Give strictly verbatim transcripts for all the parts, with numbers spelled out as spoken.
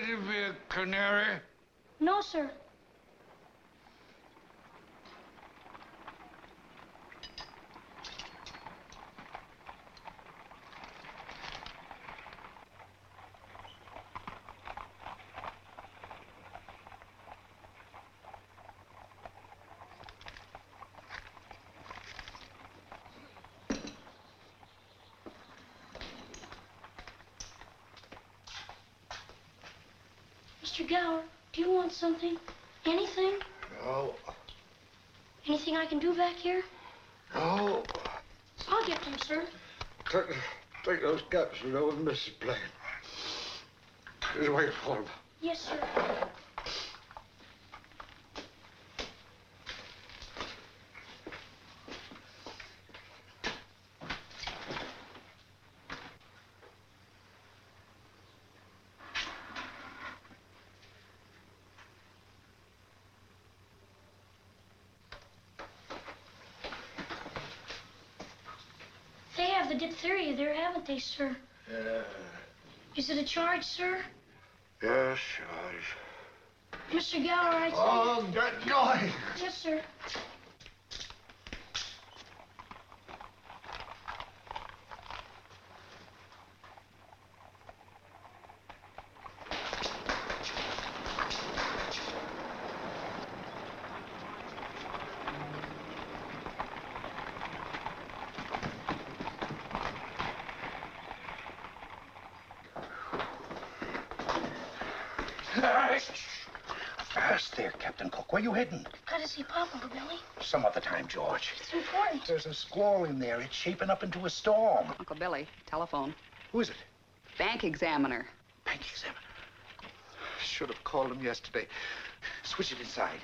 give you a canary? No, sir. Mister Gower, do you want something? Anything? No. Anything I can do back here? No. I'll get them, sir. Take, take those capsules over to Missus Blaine. Just wait for them. Yes, sir. They have the diphtheria there, haven't they, sir? Yeah. Is it a charge, sir? Yes, George. Mister Gower, I... Oh, get going. Yes, sir. Fast there, Captain Cook. Where you heading? Gotta see Pop, Uncle Billy. Some other time, George. It's important. There's a squall in there. It's shaping up into a storm. Uncle Billy, telephone. Who is it? Bank examiner. Bank examiner. Should have called him yesterday. Switch it inside.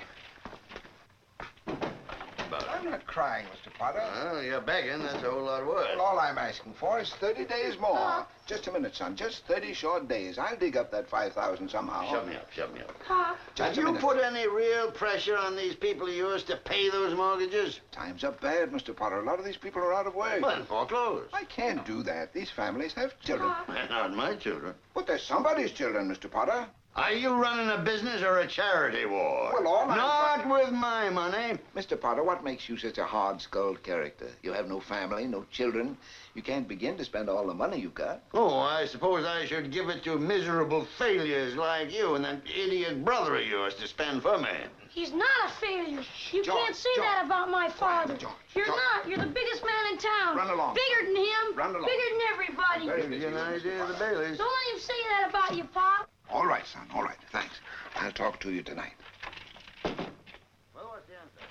I'm not crying, Mister Potter. Well, you're begging. That's a whole lot of work. Well, all I'm asking for is thirty days more. Pop. Just a minute, son. Just thirty short days. I'll dig up that five thousand somehow. Shut me up, shut me up. Pop. Just Have a you minute. put any real pressure on these people of yours to pay those mortgages? Times are bad, Mister Potter. A lot of these people are out of work. Well, then foreclose. I can't do that. These families have children. Pop. They're not my children. But they're somebody's children, Mister Potter. Are you running a business or a charity war? Well, all I'm Not with my money. Mister Potter, what makes you such a hard-skulled character? You have no family, no children. You can't begin to spend all the money you've got. Oh, I suppose I should give it to miserable failures like you and that idiot brother of yours to spend for me. He's not a failure. You George, can't say George. that about my father. George, You're George. not. You're the biggest man in town. Run along. Bigger than him. Run along. Bigger than everybody. Very Give busy, you an Mister idea of the Potter. Baileys. Don't let him say that about you, Pop. All right, son. All right. Thanks. I'll talk to you tonight. Well, what's the answer?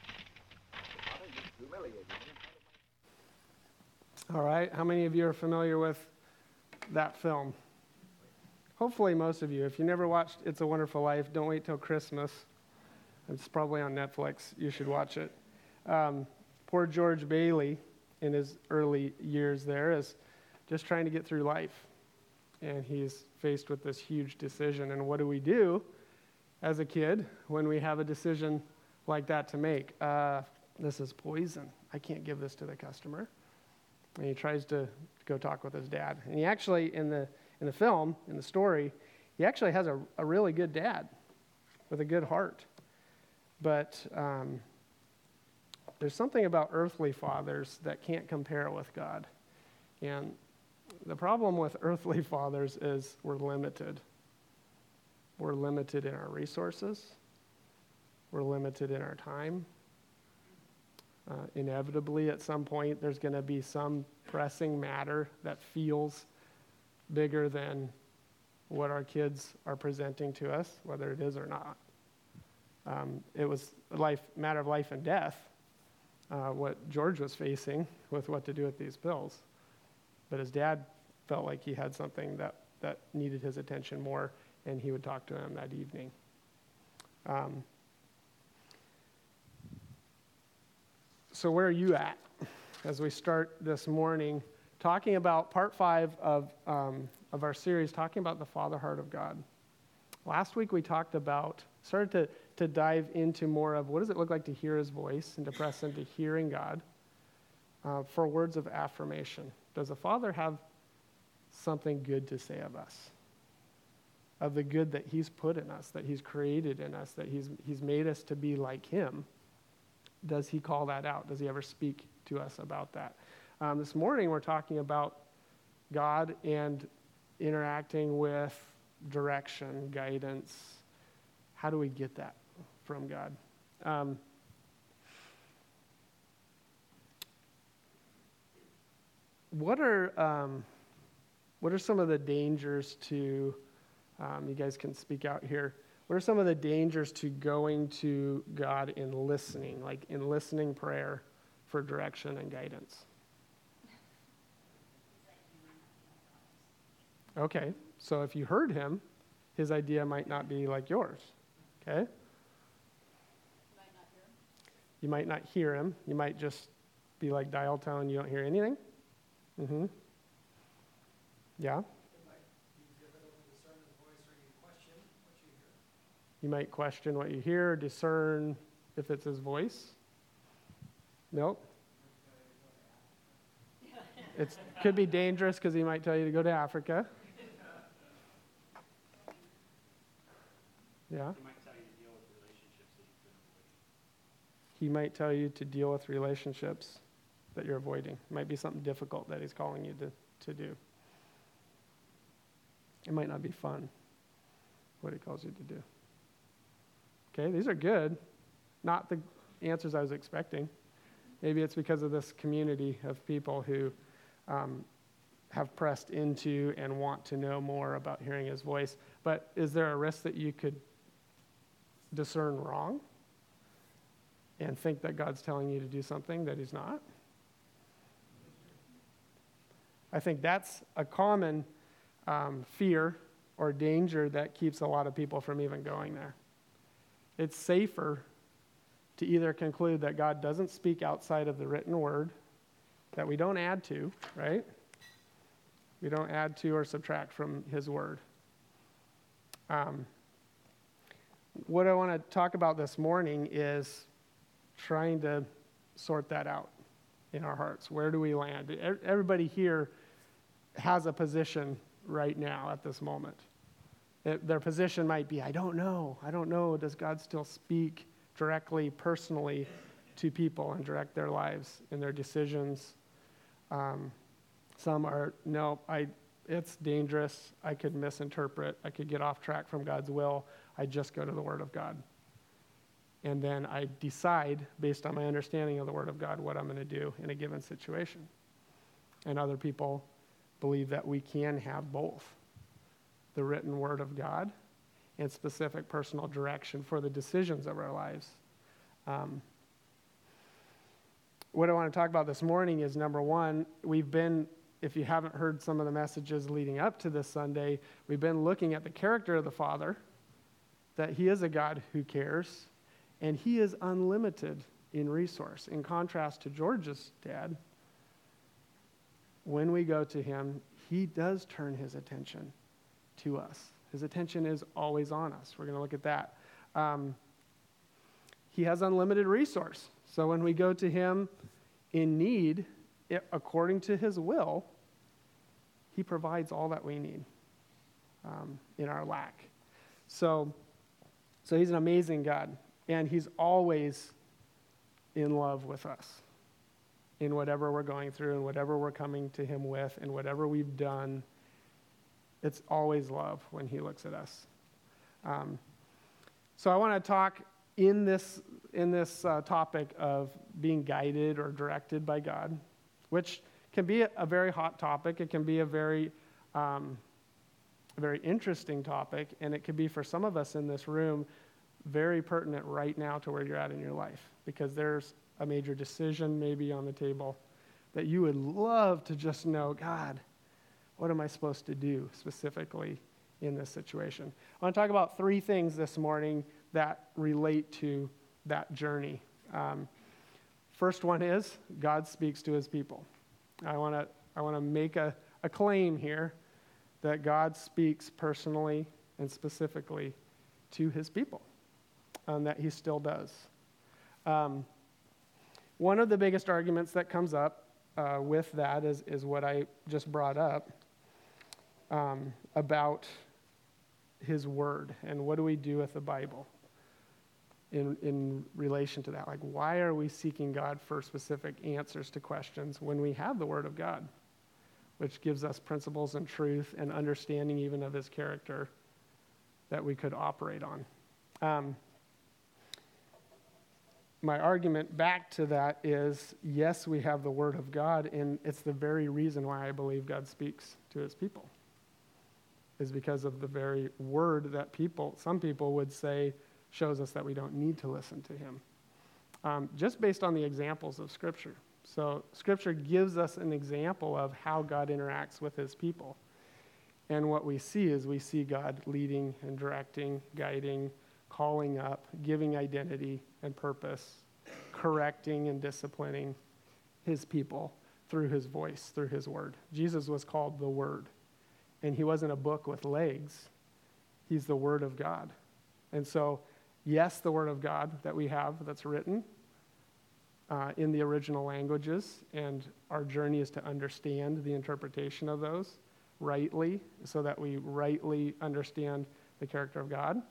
All right, how many of you are familiar with that film? Hopefully most of you. If you never watched It's a Wonderful Life, don't wait till Christmas. It's probably on Netflix. You should watch it. Um, poor George Bailey, in his early years there, is just trying to get through life. And he's faced with this huge decision. And what do we do as a kid when we have a decision like that to make? Uh, this is poison. I can't give this to the customer. And he tries to go talk with his dad. And he actually, in the in the film, in the story, he actually has a, a really good dad with a good heart. But um, there's something about earthly fathers that can't compare with God. And the problem with earthly fathers is we're limited. We're limited in our resources. We're limited in our time. Uh, inevitably, at some point, there's going to be some pressing matter that feels bigger than what our kids are presenting to us, whether it is or not. Um, it was a life, matter of life and death, uh, what George was facing with what to do with these pills. But his dad felt like he had something that, that needed his attention more, and he would talk to him that evening. Um, so where are you at as we start this morning talking about part five of, um, of our series, talking about the Father Heart of God? Last week we talked about, started to, to dive into more of what does it look like to hear his voice and to press into hearing God uh, for words of affirmation. Does the Father have something good to say of us? of the good that he's put in us, that he's created in us, that he's, he's made us to be like him, does he call that out? Does he ever speak to us about that? Um, this morning we're talking about God and interacting with direction, guidance. How do we get that from God? Um, what are um, what are some of the dangers to, um, you guys can speak out here, what are some of the dangers to going to God in listening, like in listening prayer for direction and guidance? Okay, so if you heard him, his idea might not be like yours, okay? You might not hear him. You might just be like dial tone, you don't hear anything. Mm-hmm. Yeah? You might question what you hear, discern if it's his voice. Nope. It could be dangerous because he might tell you to go to Africa. Yeah? He might tell you to deal with relationships that you're avoiding. It might be something difficult that he's calling you to, to do. It might not be fun, what he calls you to do. Okay, these are good. Not the answers I was expecting. Maybe it's because of this community of people who um, have pressed into and want to know more about hearing his voice. But is there a risk that you could discern wrong and think that God's telling you to do something that he's not? I think that's a common um, fear or danger that keeps a lot of people from even going there. It's safer to either conclude that God doesn't speak outside of the written word, that we don't add to, right? We don't add to or subtract from his word. Um, what I want to talk about this morning is trying to sort that out in our hearts. Where do we land? Everybody here has a position right now at this moment. It, their position might be, I don't know. I don't know. Does God still speak directly, personally to people and direct their lives and their decisions? Um, some are, no, I, it's dangerous. I could misinterpret. I could get off track from God's will. I just go to the Word of God. And then I decide, based on my understanding of the Word of God, what I'm going to do in a given situation. And other people believe that we can have both the written Word of God and specific personal direction for the decisions of our lives. Um, what I want to talk about this morning is, number one, we've been, if you haven't heard some of the messages leading up to this Sunday, we've been looking at the character of the Father, that he is a God who cares, and he is unlimited in resource. In contrast to George's dad, when we go to him, he does turn his attention to us. His attention is always on us. We're going to look at that. Um, he has unlimited resource. So when we go to him in need, it, according to his will, he provides all that we need um, in our lack. So, so he's an amazing God, and he's always in love with us in whatever we're going through and whatever we're coming to him with and whatever we've done. It's always love when he looks at us. Um, so I want to talk in this in this uh, topic of being guided or directed by God, which can be a, a very hot topic. It can be a very um, a very interesting topic, and it could be for some of us in this room very pertinent right now to where you're at in your life, because there's a major decision maybe on the table that you would love to just know, God, what am I supposed to do specifically in this situation? I want to talk about three things this morning that relate to that journey. Um, first one is God speaks to his people. I want to I want to make a, a claim here that God speaks personally and specifically to his people, and that he still does. Um, one of the biggest arguments that comes up uh, with that is, is what I just brought up. Um, about his word, and what do we do with the Bible in, in relation to that? Like, why are we seeking God for specific answers to questions when we have the word of God, which gives us principles and truth and understanding even of his character that we could operate on? Um, my argument back to that is, yes, we have the word of God, and it's the very reason why I believe God speaks to his people, is because of the very word that people, some people would say, shows us that we don't need to listen to him. Um, just based on the examples of Scripture. So Scripture gives us an example of how God interacts with his people. And what we see is we see God leading and directing, guiding, calling up, giving identity and purpose, correcting and disciplining his people through his voice, through his word. Jesus was called the Word. And he wasn't a book with legs. He's the Word of God. And so, yes, the Word of God that we have that's written uh, in the original languages, and our journey is to understand the interpretation of those rightly so that we rightly understand the character of God,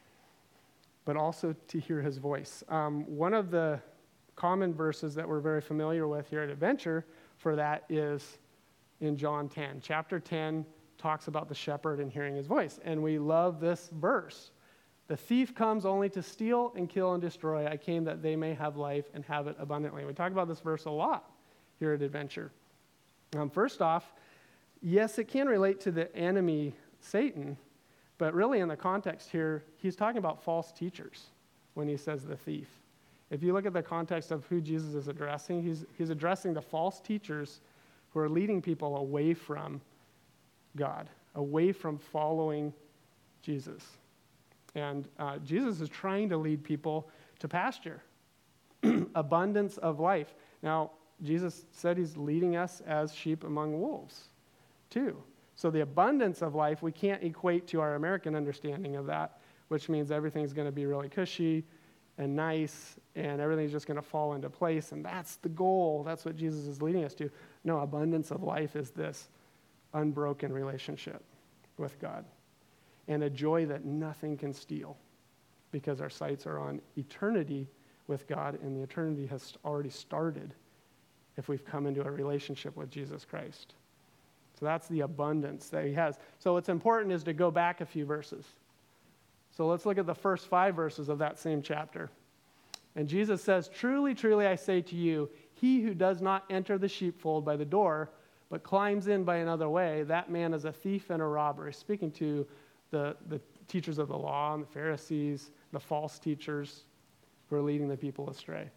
but also to hear his voice. Um, one of the common verses that we're very familiar with here at Adventure for that is in John ten. Chapter ten talks about the shepherd and hearing his voice. And we love this verse. The thief comes only to steal and kill and destroy. I came that they may have life and have it abundantly. We talk about this verse a lot here at Adventure. Um, first off, yes, it can relate to the enemy, Satan, but really in the context here, he's talking about false teachers when he says the thief. If you look at the context of who Jesus is addressing, he's, he's addressing the false teachers who are leading people away from God, away from following Jesus. And uh, Jesus is trying to lead people to pasture, abundance of life. Now, Jesus said he's leading us as sheep among wolves, too. So the abundance of life, we can't equate to our American understanding of that, which means everything's going to be really cushy and nice, and everything's just going to fall into place, and that's the goal. That's what Jesus is leading us to. No, abundance of life is this unbroken relationship with God, and a joy that nothing can steal, because our sights are on eternity with God, and the eternity has already started if we've come into a relationship with Jesus Christ. So that's the abundance that he has. So what's important is to go back a few verses. So let's look at the first five verses of that same chapter. And Jesus says, "Truly, truly, I say to you, he who does not enter the sheepfold by the door, but climbs in by another way, that man is a thief and a robber." He's speaking to the, the teachers of the law and the Pharisees, the false teachers who are leading the people astray.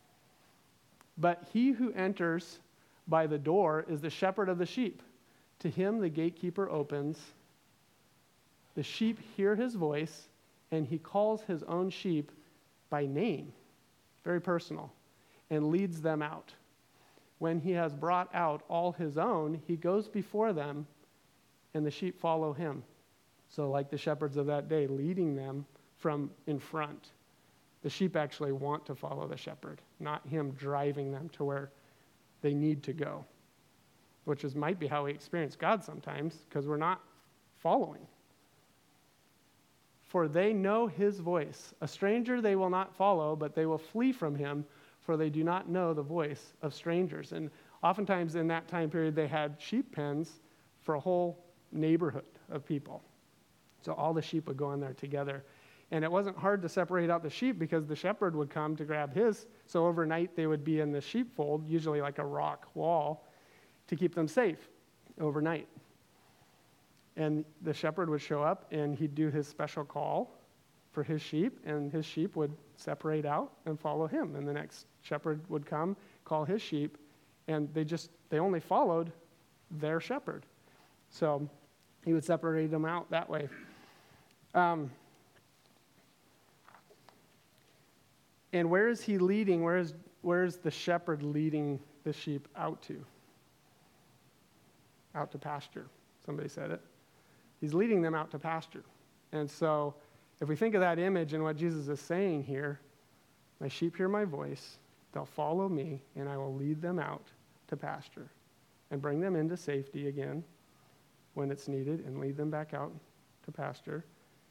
"But he who enters by the door is the shepherd of the sheep. To him the gatekeeper opens. The sheep hear his voice, and he calls his own sheep by name," very personal, "and leads them out. When he has brought out all his own, he goes before them, and the sheep follow him." So like the shepherds of that day, leading them from in front. The sheep actually want to follow the shepherd, not him driving them to where they need to go, which is might be how we experience God sometimes, because we're not following. "For they know his voice. A stranger they will not follow, but they will flee from him, for they do not know the voice of strangers." And oftentimes in that time period, they had sheep pens for a whole neighborhood of people. So all the sheep would go in there together. And it wasn't hard to separate out the sheep because the shepherd would come to grab his. So overnight they would be in the sheepfold, usually like a rock wall, to keep them safe overnight. And the shepherd would show up and he'd do his special call for his sheep, and his sheep would separate out and follow him. And the next shepherd would come, call his sheep, and they just, they only followed their shepherd. So he would separate them out that way. Um, and where is he leading? Where is, where is the shepherd leading the sheep out to? Out to pasture. Somebody said it. He's leading them out to pasture. And so if we think of that image and what Jesus is saying here, my sheep hear my voice, they'll follow me, and I will lead them out to pasture and bring them into safety again when it's needed and lead them back out to pasture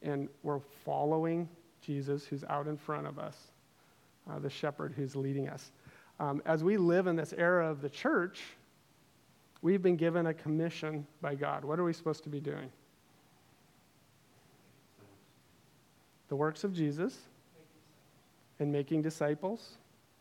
and we're following Jesus who's out in front of us, uh, the shepherd who's leading us. Um, as we live in this era of the church, we've been given a commission by God. What are we supposed to be doing? The works of Jesus and making disciples,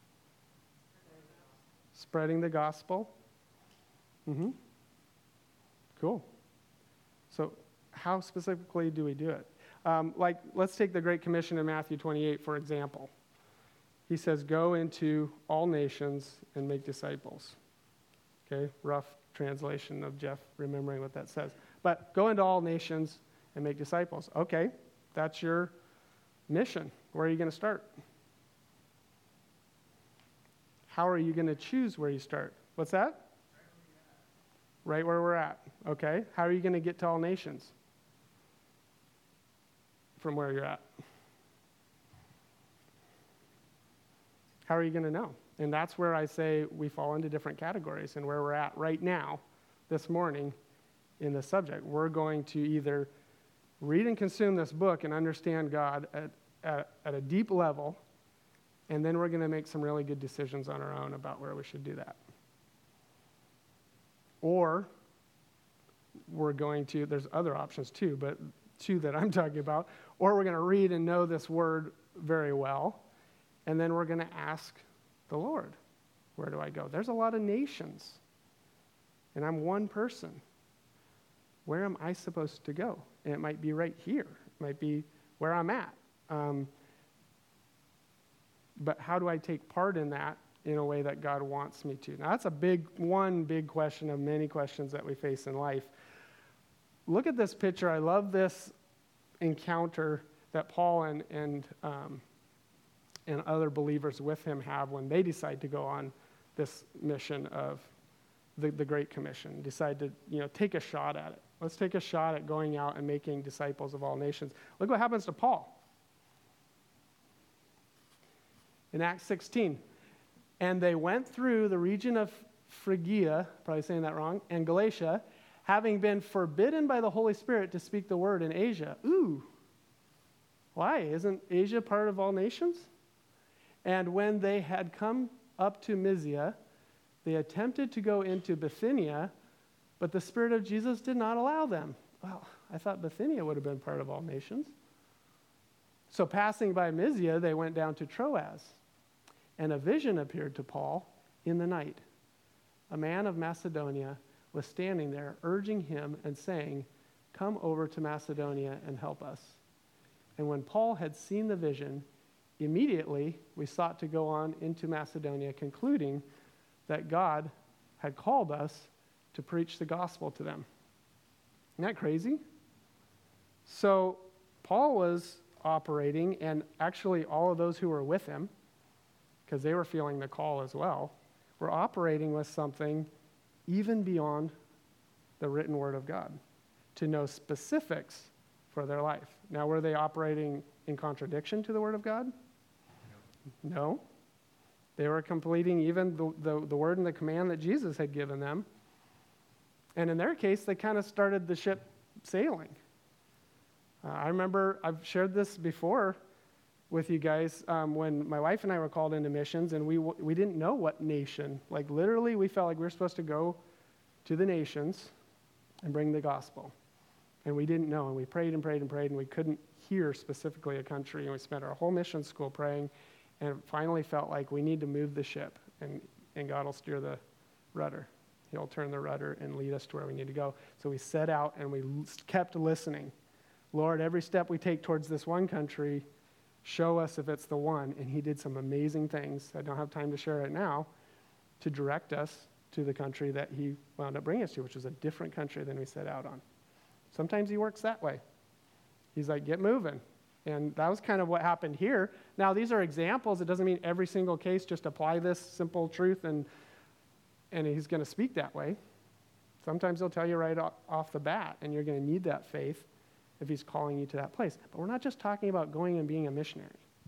spreading the gospel. Mm-hmm. Cool. So how specifically do we do it? Um, like, let's take the Great Commission in Matthew twenty-eight, for example. He says, go into all nations and make disciples. Okay, rough translation of Jeff remembering what that says. But go into all nations and make disciples. Okay, that's your mission. Where are you going to start? How are you going to choose where you start? What's that? Right where we're at. Okay. How are you going to get to all nations? From where you're at. How are you going to know? And that's where I say we fall into different categories and where we're at right now, this morning, in the subject. We're going to either read and consume this book and understand God at, at, at a deep level, and then we're going to make some really good decisions on our own about where we should do that. Or we're going to, there's other options too, but two that I'm talking about, or we're going to read and know this word very well, and then we're going to ask the Lord, where do I go? There's a lot of nations, and I'm one person. Where am I supposed to go? And it might be right here. It might be where I'm at. Um, but how do I take part in that in a way that God wants me to? Now, that's a big, one big question of many questions that we face in life. Look at this picture. I love this encounter that Paul and, and, um, and other believers with him have when they decide to go on this mission of the, the Great Commission, decide to, you know, take a shot at it. Let's take a shot at going out and making disciples of all nations. Look what happens to Paul. In Acts sixteen, and they went through the region of Phrygia, probably saying that wrong, and Galatia, having been forbidden by the Holy Spirit to speak the word in Asia. Ooh, why? Isn't Asia part of all nations? And when they had come up to Mysia, they attempted to go into Bithynia, but the Spirit of Jesus did not allow them. Well, I thought Bithynia would have been part of all nations. So passing by Mysia, they went down to Troas, and a vision appeared to Paul in the night. A man of Macedonia was standing there, urging him and saying, "Come over to Macedonia and help us." And when Paul had seen the vision, immediately we sought to go on into Macedonia, concluding that God had called us to preach the gospel to them. Isn't that crazy? So Paul was operating, and actually all of those who were with him, because they were feeling the call as well, were operating with something even beyond the written word of God, to know specifics for their life. Now, were they operating in contradiction to the word of God? No. They were completing even the, the, the word and the command that Jesus had given them. And in their case, they kind of started the ship sailing. Uh, I remember, I've shared this before with you guys, um, when my wife and I were called into missions, and we we didn't know what nation. Like literally, we felt like we were supposed to go to the nations and bring the gospel. And we didn't know, and we prayed and prayed and prayed, and we couldn't hear specifically a country, and we spent our whole mission school praying, and it finally felt like we need to move the ship, and, and God will steer the rudder. He'll turn the rudder and lead us to where we need to go. So we set out, and we kept listening. Lord, every step we take towards this one country, show us if it's the one. And he did some amazing things. I don't have time to share it now, to direct us to the country that he wound up bringing us to, which was a different country than we set out on. Sometimes he works that way. He's like, get moving. And that was kind of what happened here. Now, these are examples. It doesn't mean every single case just apply this simple truth and and he's going to speak that way. Sometimes he'll tell you right off the bat, and you're going to need that faith if he's calling you to that place. But we're not just talking about going and being a missionary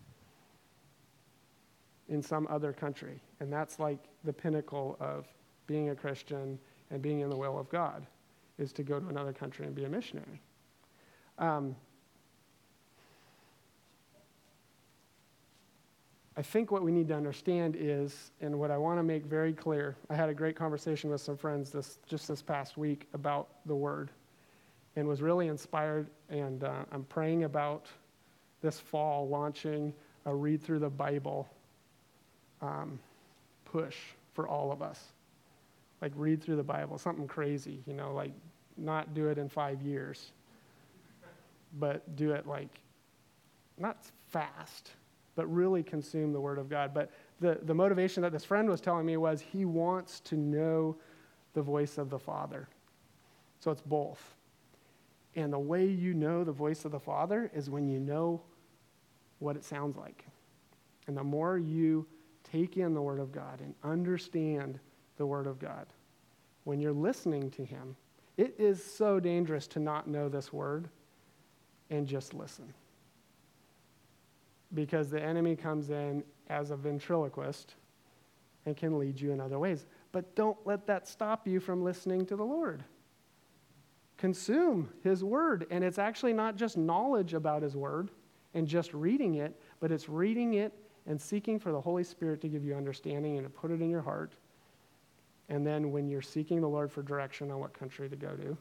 in some other country. And that's like the pinnacle of being a Christian and being in the will of God, is to go to another country and be a missionary. Um, I think what we need to understand is, and what I want to make very clear, I had a great conversation with some friends this just this past week about the Word, and was really inspired, and uh, I'm praying about this fall launching a Read Through the Bible um, push for all of us. Like, read through the Bible, something crazy, you know, like not do it in five years, but do it like, not fast, but really consume the Word of God. But the, the motivation that this friend was telling me was he wants to know the voice of the Father. So it's both. And the way you know the voice of the Father is when you know what it sounds like. And the more you take in the Word of God and understand the Word of God, when you're listening to Him, it is so dangerous to not know this Word and just listen. Because the enemy comes in as a ventriloquist and can lead you in other ways. But don't let that stop you from listening to the Lord. Consume His Word. And it's actually not just knowledge about His Word and just reading it, but it's reading it and seeking for the Holy Spirit to give you understanding and to put it in your heart. And then when you're seeking the Lord for direction on what country to go to,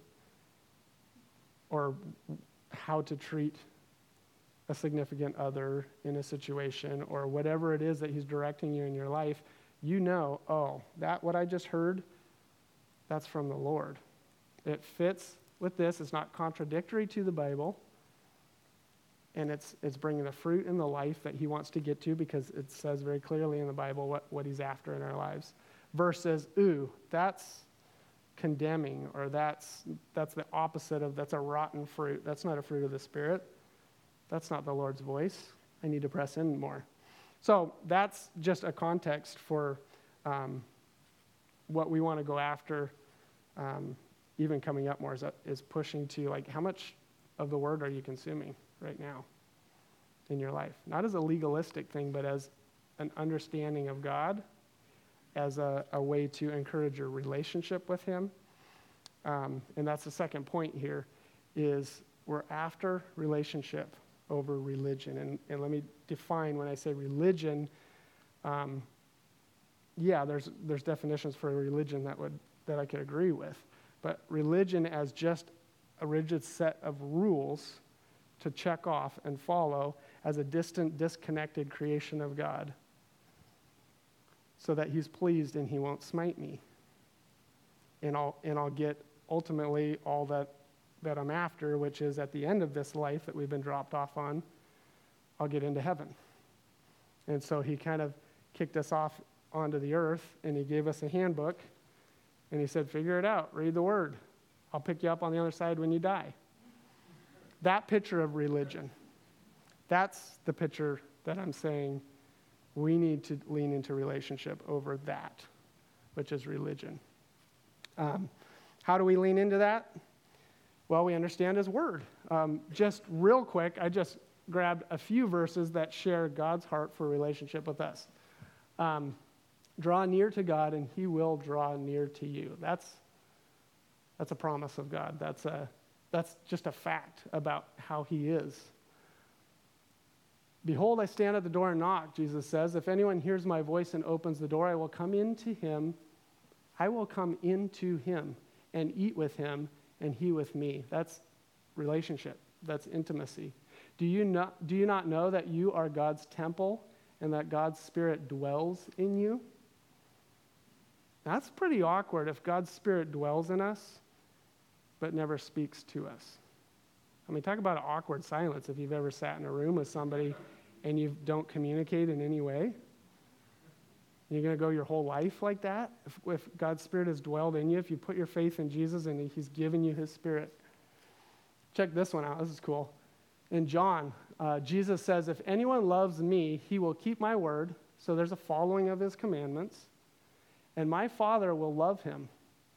or how to treat a significant other in a situation, or whatever it is that He's directing you in your life, you know, oh, that what I just heard, that's from the Lord. It fits with this. It's not contradictory to the Bible. And it's it's bringing the fruit in the life that He wants to get to, because it says very clearly in the Bible what, what He's after in our lives. Versus, ooh, that's condemning, or that's that's the opposite of, that's a rotten fruit. That's not a fruit of the Spirit. That's not the Lord's voice. I need to press in more. So that's just a context for um, what we want to go after, um, even coming up more, is, is pushing to, like, how much of the Word are you consuming right now in your life? Not as a legalistic thing, but as an understanding of God, as a, a way to encourage your relationship with Him. Um, and that's the second point here, is we're after relationship over religion. And, and let me define when I say religion. Um, yeah, there's there's definitions for religion that would that I could agree with. But religion as just a rigid set of rules to check off and follow as a distant, disconnected creation of God, so that He's pleased and He won't smite me. And I'll and I'll get ultimately all that that I'm after, which is at the end of this life that we've been dropped off on, I'll get into heaven. And so He kind of kicked us off onto the earth, and He gave us a handbook, and He said, figure it out, read the Word. I'll pick you up on the other side when you die. That picture of religion, that's the picture that I'm saying we need to lean into relationship over that, which is religion. Um, how do we lean into that? Well, we understand His Word. Um, just real quick, I just grabbed a few verses that share God's heart for relationship with us. Um, draw near to God, and He will draw near to you. That's that's a promise of God. That's a that's just a fact about how He is. Behold, I stand at the door and knock, Jesus says. If anyone hears my voice and opens the door, I will come into him. I will come into him and eat with him, and he with me. That's relationship. That's intimacy. Do you not, do you not know that you are God's temple and that God's Spirit dwells in you? That's pretty awkward if God's Spirit dwells in us but never speaks to us. I mean, talk about an awkward silence if you've ever sat in a room with somebody and you don't communicate in any way. You're going to go your whole life like that? If, if God's Spirit has dwelled in you, if you put your faith in Jesus and He's given you His Spirit. Check this one out. This is cool. In John, uh, Jesus says, if anyone loves me, he will keep my word. So there's a following of His commandments. And my Father will love him.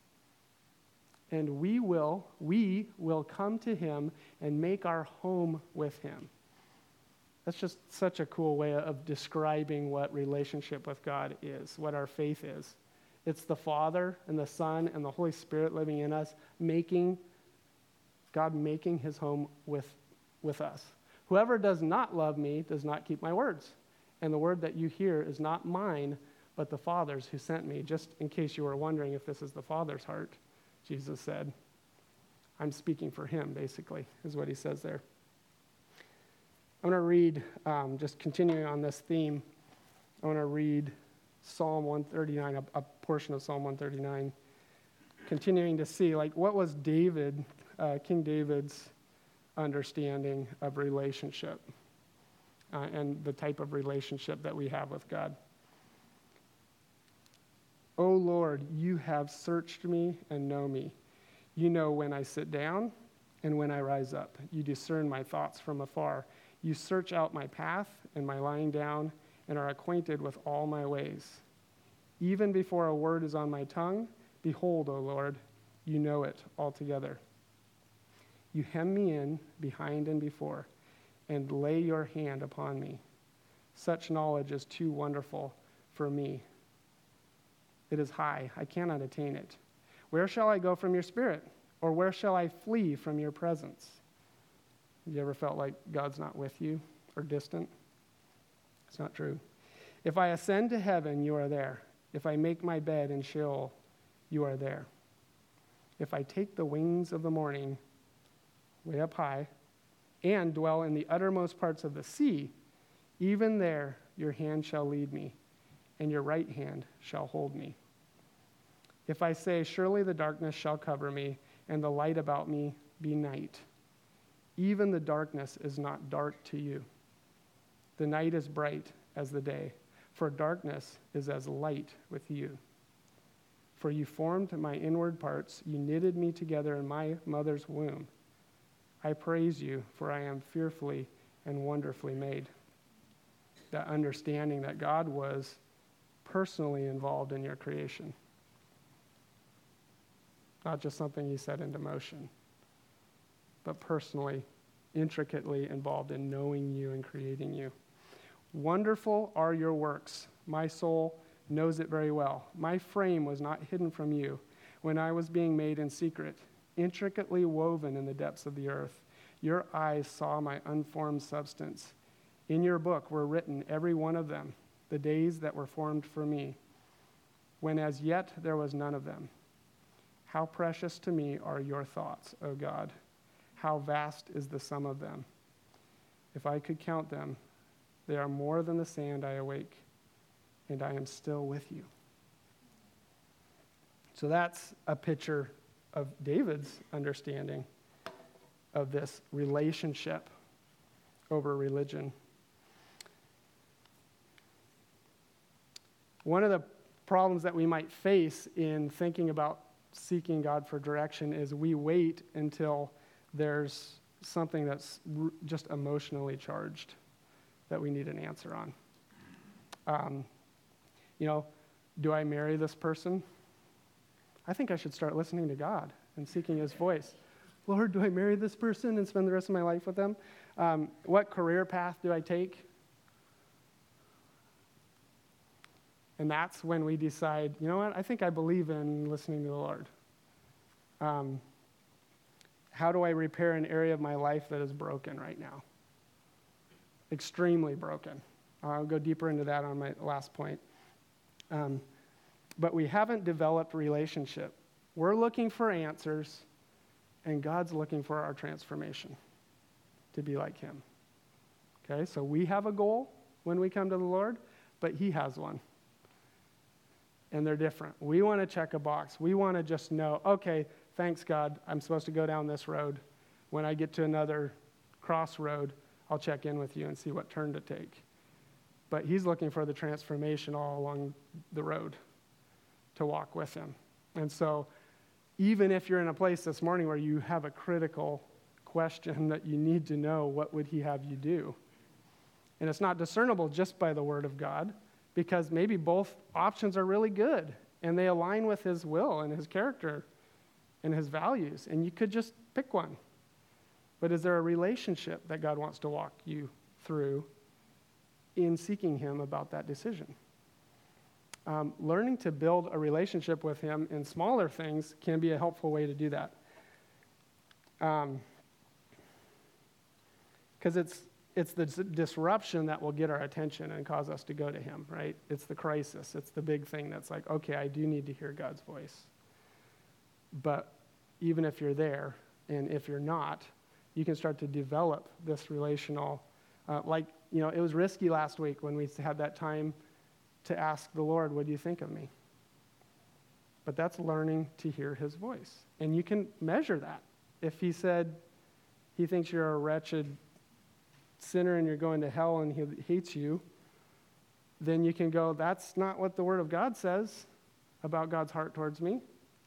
And we will, we will come to him and make our home with him. That's just such a cool way of describing what relationship with God is, what our faith is. It's the Father and the Son and the Holy Spirit living in us, making, God making His home with, with us. Whoever does not love me does not keep my words. And the word that you hear is not mine, but the Father's who sent me. Just in case you were wondering if this is the Father's heart, Jesus said. I'm speaking for him, basically, is what he says there. I'm going to read, um, just continuing on this theme, I want to read Psalm one thirty-nine, a, a portion of Psalm one thirty-nine, continuing to see, like, what was David, uh, King David's understanding of relationship uh, and the type of relationship that we have with God. O Lord, you have searched me and know me. You know when I sit down and when I rise up. You discern my thoughts from afar. You search out my path and my lying down and are acquainted with all my ways. Even before a word is on my tongue, behold, O Lord, you know it altogether. You hem me in behind and before, and lay your hand upon me. Such knowledge is too wonderful for me. It is high, I cannot attain it. Where shall I go from your spirit? Or where shall I flee from your presence? Have you ever felt like God's not with you or distant? It's not true. If I ascend to heaven, you are there. If I make my bed in Sheol, you are there. If I take the wings of the morning way up high and dwell in the uttermost parts of the sea, even there your hand shall lead me, and your right hand shall hold me. If I say, surely the darkness shall cover me, and the light about me be night, even the darkness is not dark to you. The night is bright as the day, for darkness is as light with you. For you formed my inward parts, you knitted me together in my mother's womb. I praise you, for I am fearfully and wonderfully made. That understanding that God was personally involved in your creation. Not just something he set into motion, but personally, intricately involved in knowing you and creating you. Wonderful are your works. My soul knows it very well. My frame was not hidden from you when I was being made in secret, intricately woven in the depths of the earth. Your eyes saw my unformed substance. In your book were written, every one of them, the days that were formed for me, when as yet there was none of them. How precious to me are your thoughts, O God. How vast is the sum of them. If I could count them, they are more than the sand I awake, and I am still with you. So that's a picture of David's understanding of this relationship over religion. One of the problems that we might face in thinking about seeking God for direction is we wait until there's something that's r- just emotionally charged that we need an answer on. Um, you know, do I marry this person? I think I should start listening to God and seeking his voice. Lord, do I marry this person and spend the rest of my life with them? Um, what career path do I take? And that's when we decide, you know what, I think I believe in listening to the Lord. Um, how do I repair an area of my life that is broken right now? Extremely broken. I'll go deeper into that on my last point. Um, but we haven't developed relationship. We're looking for answers, and God's looking for our transformation to be like him. Okay, so we have a goal when we come to the Lord, but he has one. And they're different. We want to check a box. We want to just know, okay, thanks God, I'm supposed to go down this road. When I get to another crossroad, I'll check in with you and see what turn to take. But he's looking for the transformation all along the road to walk with him. And so even if you're in a place this morning where you have a critical question that you need to know, what would he have you do? And it's not discernible just by the word of God, because maybe both options are really good and they align with his will and his character and his values, and you could just pick one. But is there a relationship that God wants to walk you through in seeking him about that decision? Um, learning to build a relationship with him in smaller things can be a helpful way to do that. Um, because it's it's the dis- disruption that will get our attention and cause us to go to him, right? It's the crisis. It's the big thing that's like, okay, I do need to hear God's voice. But even if you're there, and if you're not, you can start to develop this relational, uh, like, you know, it was risky last week when we had that time to ask the Lord, what do you think of me? But that's learning to hear his voice. And you can measure that. If he said he thinks you're a wretched sinner and you're going to hell and he hates you, then you can go, that's not what the Word of God says about God's heart towards me.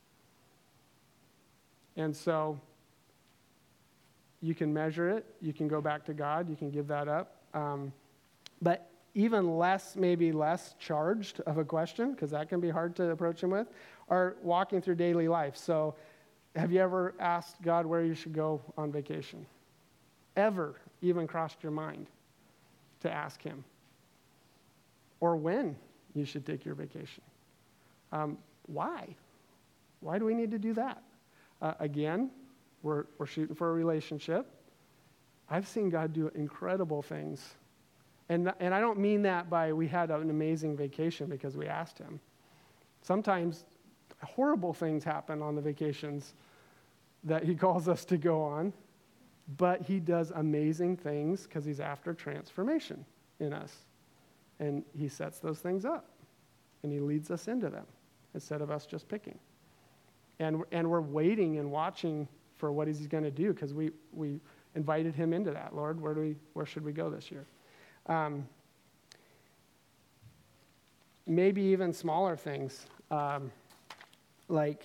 And so you can measure it. You can go back to God. You can give that up. Um, but even less, maybe less charged of a question, because that can be hard to approach him with, are walking through daily life. So have you ever asked God where you should go on vacation? Ever even crossed your mind to ask him? Or when you should take your vacation? Um, why? Why do we need to do that? Uh, again, we're, we're shooting for a relationship. I've seen God do incredible things. And, and I don't mean that by we had an amazing vacation because we asked him. Sometimes horrible things happen on the vacations that he calls us to go on, but he does amazing things because he's after transformation in us. And he sets those things up, and he leads us into them instead of us just picking. And, and we're waiting and watching for what he's going to do because we, we invited him into that. Lord, where do we where should we go this year? Um, maybe even smaller things, um, like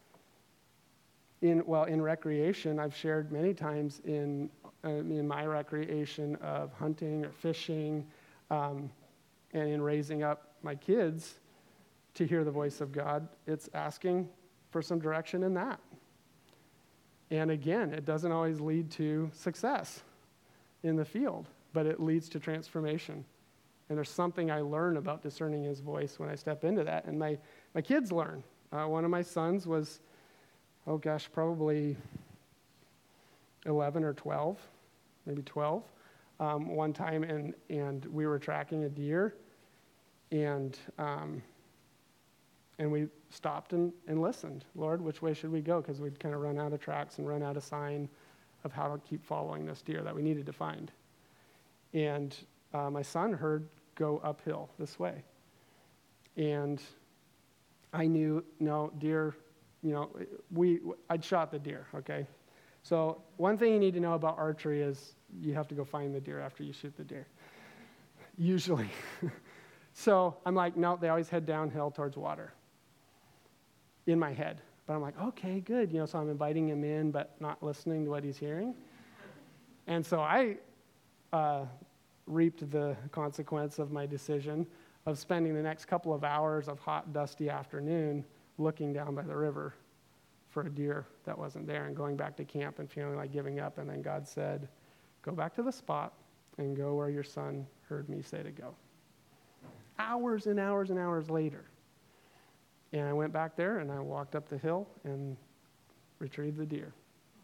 in well in recreation. I've shared many times in uh, in my recreation of hunting or fishing, um, and in raising up my kids to hear the voice of God. It's asking for some direction in that. And again, it doesn't always lead to success in the field, but it leads to transformation. And there's something I learn about discerning his voice when I step into that. And my, my kids learn. Uh, one of my sons was, oh gosh, probably eleven or twelve, maybe twelve, um, one time, and, and we were tracking a deer, and um, and we stopped and, and listened. Lord, which way should we go? Because we'd kind of run out of tracks and run out of sign of how to keep following this deer that we needed to find. And uh, my son heard go uphill this way. And I knew, no, deer, you know, we I'd shot the deer, okay? So one thing you need to know about archery is you have to go find the deer after you shoot the deer, usually. So I'm like, no, they always head downhill towards water in my head. But I'm like, okay, good. You know, so I'm inviting him in, but not listening to what he's hearing. And so I uh, reaped the consequence of my decision of spending the next couple of hours of hot, dusty afternoon looking down by the river for a deer that wasn't there and going back to camp and feeling like giving up. And then God said, go back to the spot and go where your son heard me say to go. Hours and hours and hours later. And I went back there and I walked up the hill and retrieved the deer.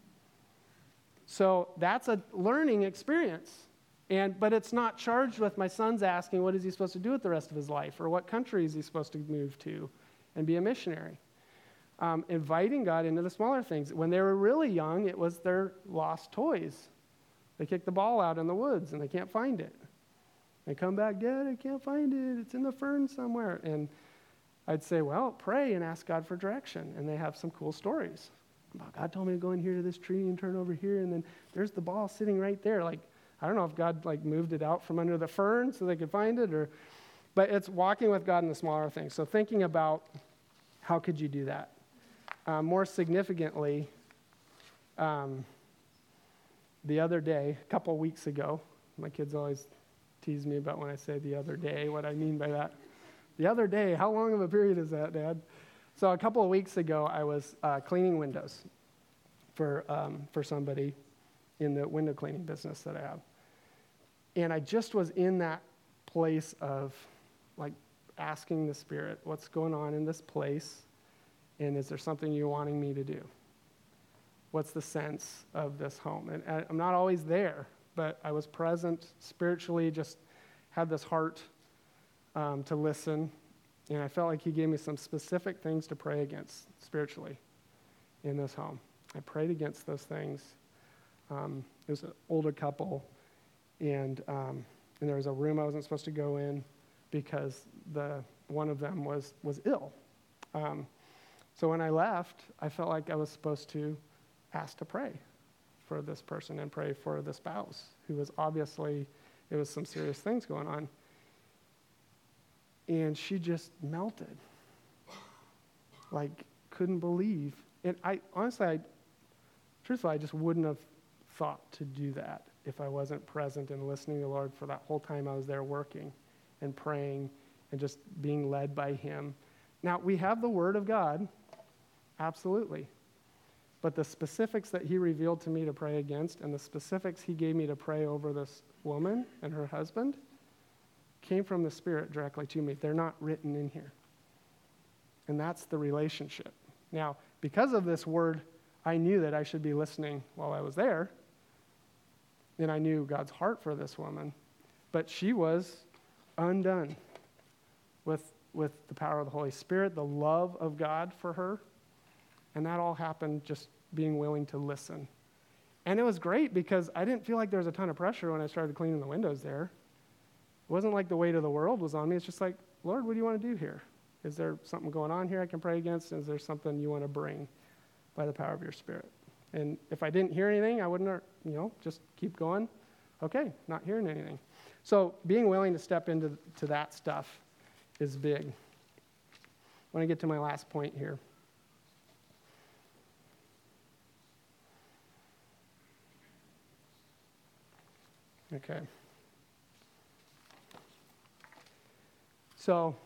So that's a learning experience. And but it's not charged with my son's asking what is he supposed to do with the rest of his life or what country is he supposed to move to and be a missionary. Um, inviting God into the smaller things. When they were really young, it was their lost toys. They kick the ball out in the woods and they can't find it. They come back, Dad, I can't find it. It's in the fern somewhere. And I'd say, well, pray and ask God for direction. And they have some cool stories. About God told me to go in here to this tree and turn over here, and then there's the ball sitting right there. Like, I don't know if God like moved it out from under the fern so they could find it, or, but it's walking with God in the smaller things. So thinking about how could you do that? Uh, more significantly, um, the other day, a couple weeks ago, my kids always tease me about when I say the other day, what I mean by that. The other day, how long of a period is that, Dad? So a couple of weeks ago, I was uh, cleaning windows for um, for somebody in the window cleaning business that I have. And I just was in that place of like asking the Spirit, what's going on in this place? And is there something you're wanting me to do? What's the sense of this home? And I'm not always there, but I was present spiritually, just had this heart um, to listen, and I felt like he gave me some specific things to pray against spiritually in this home. I prayed against those things. Um, it was an older couple, and um, and there was a room I wasn't supposed to go in because the one of them was was ill. Um, so when I left, I felt like I was supposed to ask to pray for this person and pray for the spouse who was obviously, it was some serious things going on. And she just melted. Like, couldn't believe. And I, honestly, I, truthfully, I just wouldn't have thought to do that if I wasn't present and listening to the Lord for that whole time I was there working and praying and just being led by him. Now, we have the Word of God, absolutely. But the specifics that he revealed to me to pray against and the specifics he gave me to pray over this woman and her husband came from the Spirit directly to me. They're not written in here. And that's the relationship. Now, because of this word, I knew that I should be listening while I was there. And I knew God's heart for this woman. But she was undone with, with the power of the Holy Spirit, the love of God for her. And that all happened just being willing to listen. And it was great because I didn't feel like there was a ton of pressure when I started cleaning the windows there. It wasn't like the weight of the world was on me. It's just like, Lord, what do you want to do here? Is there something going on here I can pray against? Is there something you want to bring by the power of your Spirit? And if I didn't hear anything, I wouldn't, you know, just keep going. Okay, not hearing anything. So being willing to step into to that stuff is big. I want to get to my last point here. Okay. So,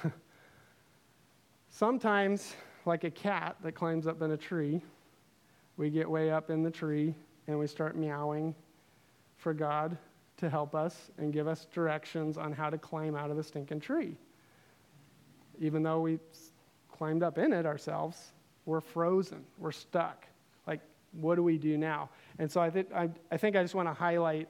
sometimes, like a cat that climbs up in a tree, we get way up in the tree and we start meowing for God to help us and give us directions on how to climb out of the stinking tree. Even though we climbed up in it ourselves, we're frozen, we're stuck. Like, what do we do now? And so I think I, I think I just want to highlight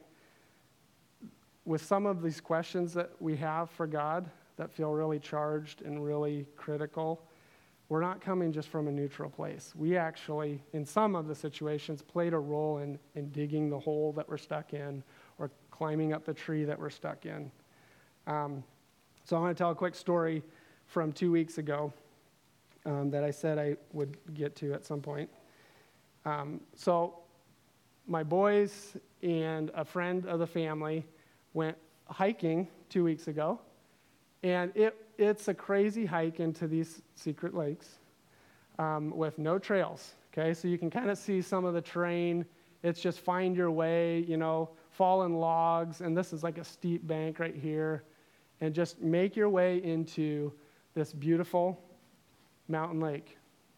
with some of these questions that we have for God that feel really charged and really critical, we're not coming just from a neutral place. We actually, in some of the situations, played a role in, in digging the hole that we're stuck in or climbing up the tree that we're stuck in. Um, so I want to tell a quick story from two weeks ago um, that I said I would get to at some point. Um, so my boys and a friend of the family went hiking two weeks ago, and it it's a crazy hike into these secret lakes um, with no trails, okay? So you can kind of see some of the terrain. It's just find your way, you know, fallen logs, and this is like a steep bank right here, and just make your way into this beautiful mountain lake.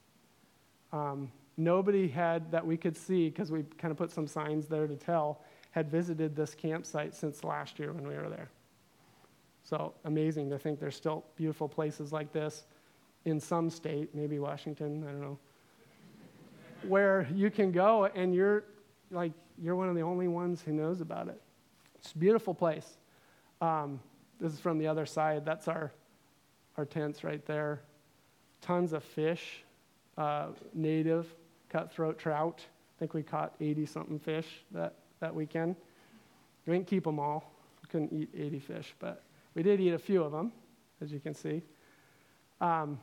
Um, nobody had, that we could see, because we kind of put some signs there to tell, had visited this campsite since last year when we were there. So amazing to think there's still beautiful places like this in some state, maybe Washington, I don't know, where you can go and you're like, you're one of the only ones who knows about it. It's a beautiful place. Um, this is from the other side. That's our, our tents right there. Tons of fish, uh, native cutthroat trout. I think we caught eighty-something fish that that weekend. We didn't keep them all. We couldn't eat eighty fish, but we did eat a few of them, as you can see. Um,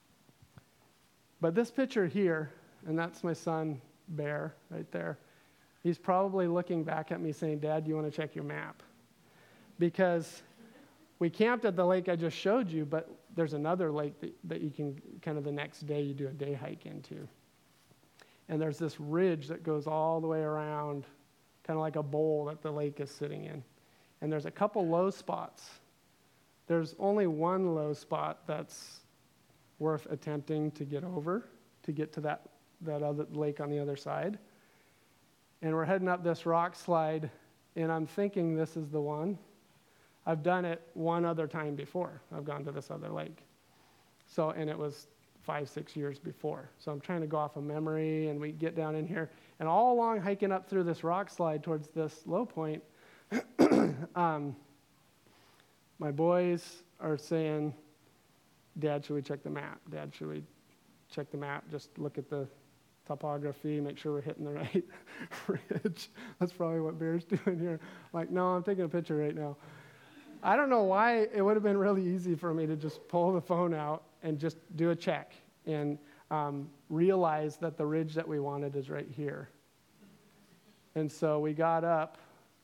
but this picture here, and that's my son, Bear, right there. He's probably looking back at me saying, Dad, do you want to check your map? Because we camped at the lake I just showed you, but there's another lake that, that you can, kind of the next day, you do a day hike into. And there's this ridge that goes all the way around, kind of like a bowl that the lake is sitting in. And there's a couple low spots. There's only one low spot that's worth attempting to get over, to get to that, that other lake on the other side. And we're heading up this rock slide, and I'm thinking this is the one. I've done it one other time before. I've gone to this other lake. So, and it was five, six years before. So I'm trying to go off of memory, and we get down in here. And all along hiking up through this rock slide towards this low point, um, my boys are saying, Dad, should we check the map? Dad, should we check the map? Just look at the topography, make sure we're hitting the right ridge. That's probably what Bear's doing here. Like, no, I'm taking a picture right now. I don't know why it would have been really easy for me to just pull the phone out and just do a check and um, realize that the ridge that we wanted is right here. And so we got up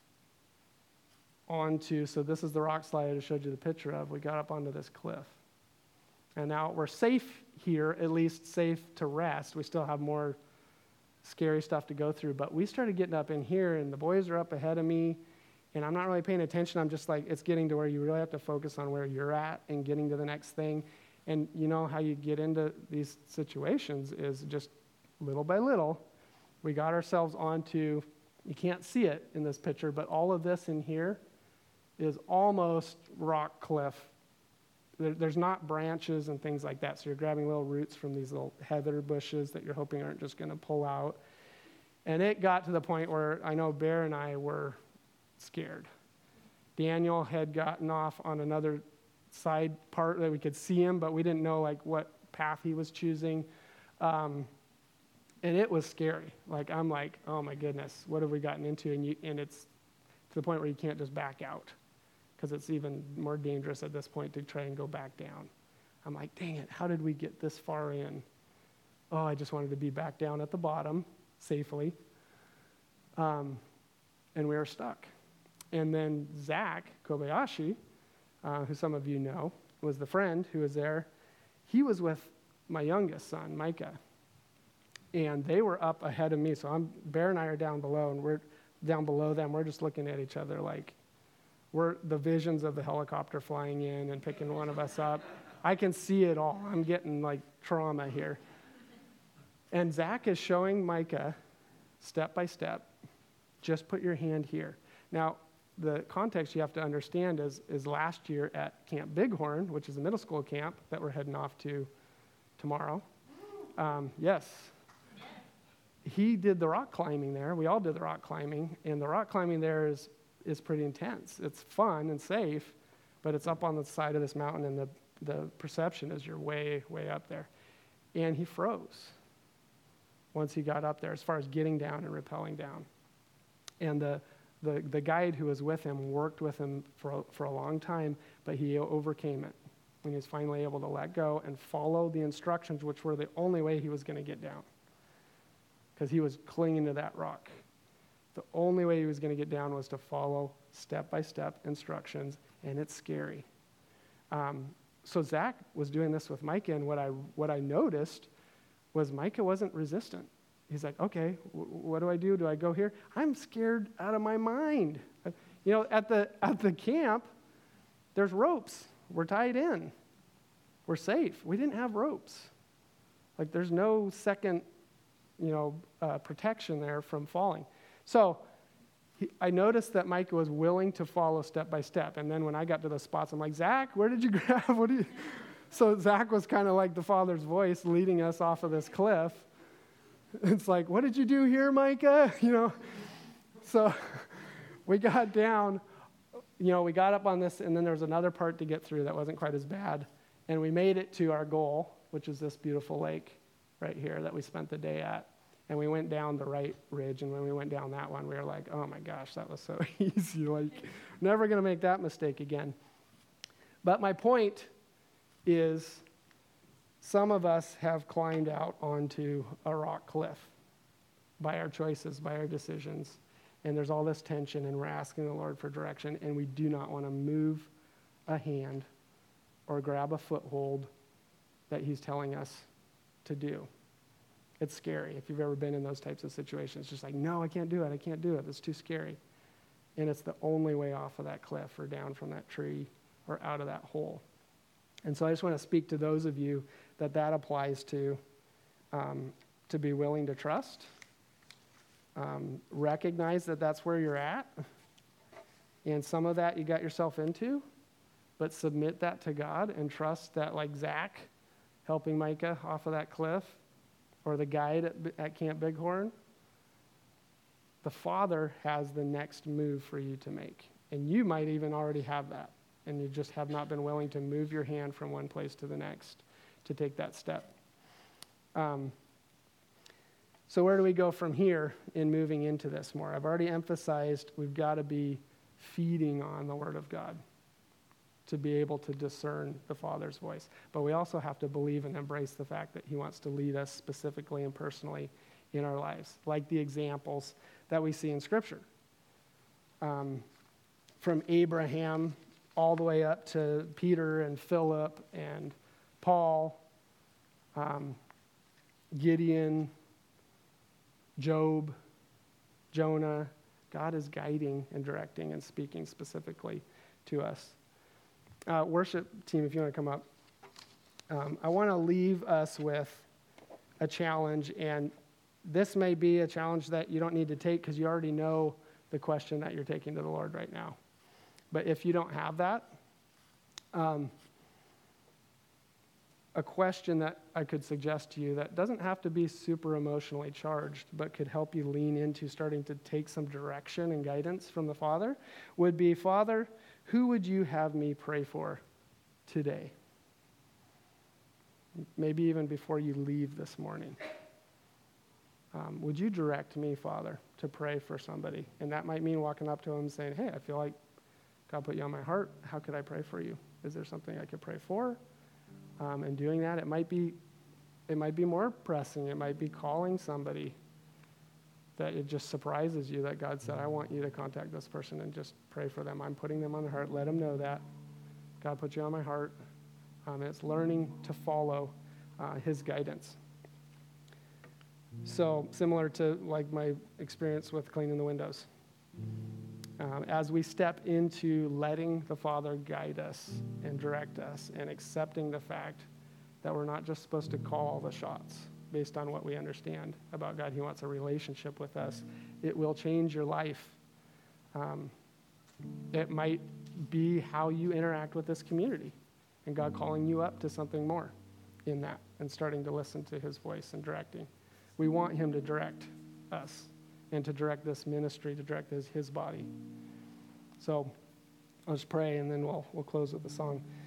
onto, so this is the rock slide I showed you the picture of. We got up onto this cliff. And now we're safe here, at least safe to rest. We still have more scary stuff to go through, but we started getting up in here, and the boys are up ahead of me, and I'm not really paying attention. I'm just like, it's getting to where you really have to focus on where you're at and getting to the next thing. And you know how you get into these situations is just little by little. We got ourselves onto, you can't see it in this picture, but all of this in here is almost rock cliff. There, there's not branches and things like that, so you're grabbing little roots from these little heather bushes that you're hoping aren't just going to pull out. And it got to the point where I know Bear and I were scared. Daniel had gotten off on another side part that we could see him, but we didn't know like what path he was choosing. Um, and it was scary. Like, I'm like, oh my goodness, what have we gotten into? And, you, and it's to the point where you can't just back out, because it's even more dangerous at this point to try and go back down. I'm like, dang it, how did we get this far in? Oh, I just wanted to be back down at the bottom safely. Um, and we were stuck. And then Zach Kobayashi, uh, who some of you know, was the friend who was there. He was with my youngest son, Micah. And they were up ahead of me. So I'm, Bear and I are down below, and we're down below them. We're just looking at each other like we're the visions of the helicopter flying in and picking one of us up. I can see it all. I'm getting like trauma here. And Zach is showing Micah step by step, just put your hand here. Now, the context you have to understand is, is last year at Camp Bighorn, which is a middle school camp that we're heading off to tomorrow. Um, yes. He did the rock climbing there. We all did the rock climbing. And the rock climbing there is, is pretty intense. It's fun and safe, but it's up on the side of this mountain, and the, the perception is you're way, way up there. And he froze once he got up there as far as getting down and rappelling down. And the The, the guide who was with him worked with him for, for a long time, but he overcame it when he was finally able to let go and follow the instructions, which were the only way he was going to get down, because he was clinging to that rock. The only way he was going to get down was to follow step-by-step instructions, and it's scary. Um, so Zach was doing this with Micah, and what I, what I noticed was Micah wasn't resistant. He's like, okay, w- what do I do? Do I go here? I'm scared out of my mind. You know, at the at the camp, there's ropes. We're tied in. We're safe. We didn't have ropes. Like, there's no second, you know, uh, protection there from falling. So he, I noticed that Micah was willing to follow step by step. And then when I got to the spots, I'm like, Zach, where did you grab? What do you? So Zach was kind of like the Father's voice leading us off of this cliff. It's like, what did you do here, Micah? You know, so we got down, you know, we got up on this, and then there was another part to get through that wasn't quite as bad. And we made it to our goal, which is this beautiful lake right here that we spent the day at. And we went down the right ridge, and when we went down that one, we were like, oh my gosh, that was so easy. Like, never going to make that mistake again. But my point is, some of us have climbed out onto a rock cliff by our choices, by our decisions, and there's all this tension, and we're asking the Lord for direction, and we do not want to move a hand or grab a foothold that he's telling us to do. It's scary. If you've ever been in those types of situations, it's just like, no, I can't do it. I can't do it. It's too scary. And it's the only way off of that cliff or down from that tree or out of that hole. And so I just want to speak to those of you that that applies to, um, to be willing to trust, um, recognize that that's where you're at, and some of that you got yourself into, but submit that to God and trust that, like Zach helping Micah off of that cliff, or the guide at, at Camp Bighorn. The Father has the next move for you to make. And you might even already have that, and you just have not been willing to move your hand from one place to the next to take that step. Um, so where do we go from here in moving into this more? I've already emphasized we've got to be feeding on the Word of God to be able to discern the Father's voice. But we also have to believe and embrace the fact that he wants to lead us specifically and personally in our lives, like the examples that we see in Scripture. Um, from Abraham all the way up to Peter and Philip and Paul, um, Gideon, Job, Jonah. God is guiding and directing and speaking specifically to us. Uh, worship team, if you want to come up. Um, I want to leave us with a challenge, and this may be a challenge that you don't need to take because you already know the question that you're taking to the Lord right now. But if you don't have that, um, a question that I could suggest to you that doesn't have to be super emotionally charged, but could help you lean into starting to take some direction and guidance from the Father would be, Father, who would you have me pray for today? Maybe even before you leave this morning. Um, would you direct me, Father, to pray for somebody? And that might mean walking up to them and saying, hey, I feel like God put you on my heart. How could I pray for you? Is there something I could pray for? Um, and doing that, it might be, it might be more pressing. It might be calling somebody that it just surprises you that God said, I want you to contact this person and just pray for them. I'm putting them on the heart. Let them know that God put you on my heart. Um, and it's learning to follow uh, his guidance. So similar to like my experience with cleaning the windows. Um, as we step into letting the Father guide us and direct us and accepting the fact that we're not just supposed to call all the shots based on what we understand about God. He wants a relationship with us. It will change your life. Um, it might be how you interact with this community and God calling you up to something more in that and starting to listen to his voice and directing. We want him to direct us and to direct this ministry, to direct his, his body. So I'll just pray and then we'll, we'll close with the song.